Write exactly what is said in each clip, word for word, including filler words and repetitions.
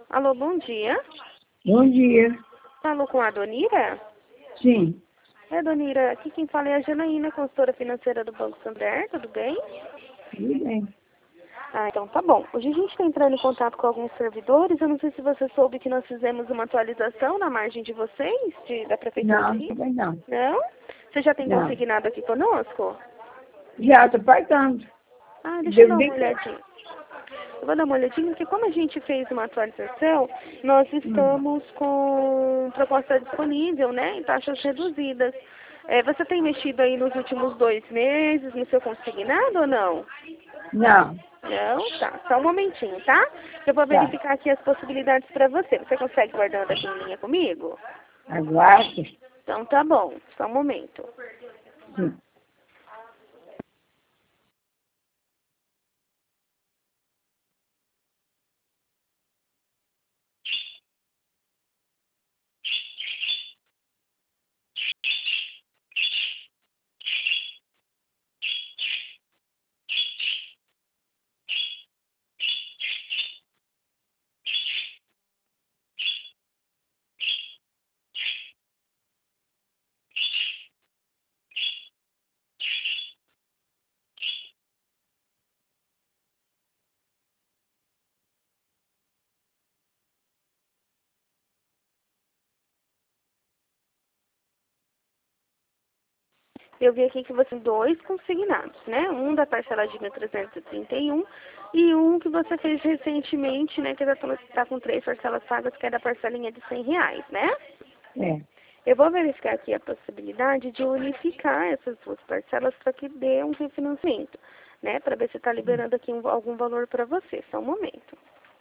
Alô, bom dia. Bom dia. Falou com a Donira? Sim. É, Donira, aqui quem fala é a Janaína, consultora financeira do Banco Santander, tudo bem? Tudo bem. Ah, então tá bom. Hoje a gente está entrando em contato com alguns servidores. Eu não sei se você soube que nós fizemos uma atualização na margem de vocês, de, da Prefeitura Não, de Rio. também não. Não? Você já tem Não. consignado aqui conosco? Já estou pagando. Ah, deixa eu dar uma Devo nem- olhadinha. Eu vou dar uma olhadinha, porque como a gente fez uma atualização, nós estamos com proposta disponível, né, em taxas reduzidas. É, você tem mexido aí nos últimos dois meses no seu consignado ou não? Não. Não? Tá. Só um momentinho, tá? Eu vou Tá. verificar aqui as possibilidades para você. Você consegue guardando aqui em linha comigo? Aguarde. Então tá bom. Só um momento. Sim. Eu vi aqui que você tem dois consignados, né? Um da parcela de mil trezentos e trinta e um e um que você fez recentemente, né? Que está com três parcelas pagas, que é da parcelinha de cem reais, né? É. Eu vou verificar aqui a possibilidade de unificar essas duas parcelas para que dê um refinanciamento, né? Para ver se está liberando aqui um, algum valor para você. Só um momento.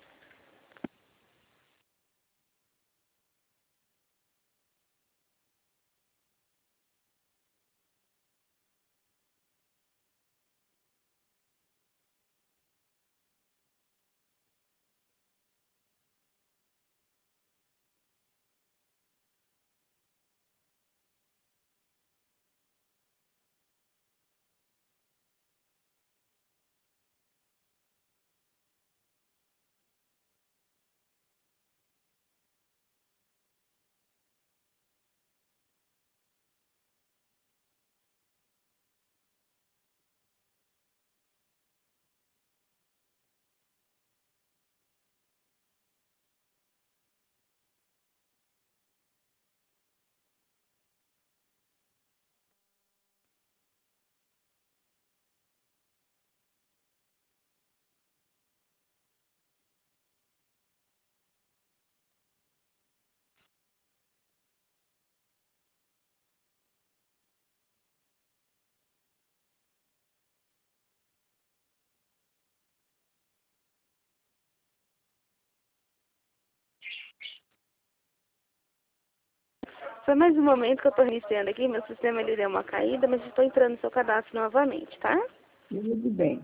Foi mais um momento que eu estou reiniciando aqui. Meu sistema ele deu uma caída, mas estou entrando no seu cadastro novamente, tá? Tudo bem.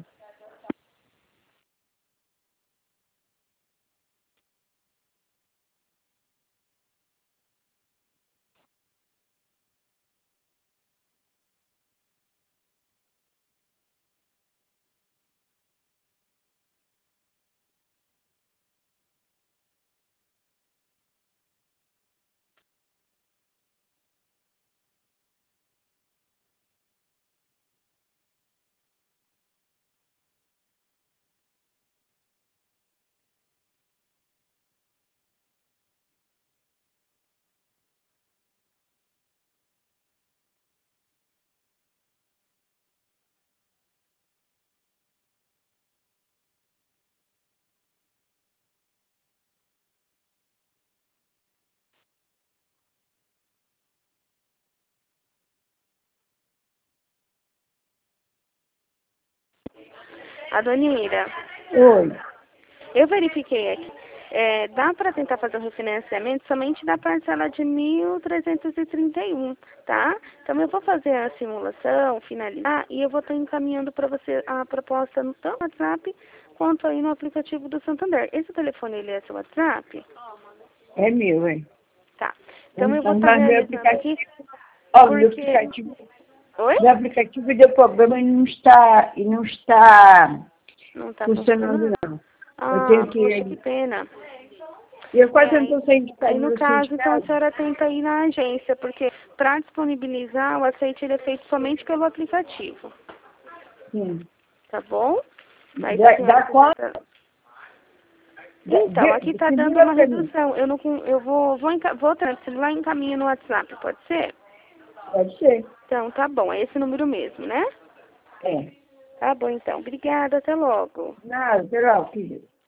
Adonira, Oi. eu verifiquei aqui. É, dá para tentar fazer um refinanciamento somente da parcela de mil trezentos e trinta e um, tá? Então eu vou fazer a simulação, finalizar, e eu vou estar encaminhando para você a proposta no tanto WhatsApp quanto aí no aplicativo do Santander. Esse telefone, ele é seu WhatsApp? É meu, hein? Tá. Então eu vou Então, estar mas meu realizando aqui, aplicativo... Ó, meu porque... aplicativo... Oi? Meu aplicativo deu problema e não está... E não está Não tá funcionando, funcionando? não. Eu Ah, tenho poxa, que que... pena. E eu quase É, não estou saindo de casa. aí, no não saio caso, de então, a casa. senhora tenta ir na agência, porque para disponibilizar, o aceite ele é feito somente pelo aplicativo, Sim. tá bom? Aí, se a Dá, senhora dá quiser... quanto? tra- Dá- Então, aqui dê- tá dando Segura uma pra mim. redução. Eu não com- eu vou vou, enca- vou lá e encaminho no WhatsApp, pode ser? Pode ser. Então, tá bom. É esse número mesmo, né? É. Tá bom, então. Obrigada. Até logo. Nada, geral, filho.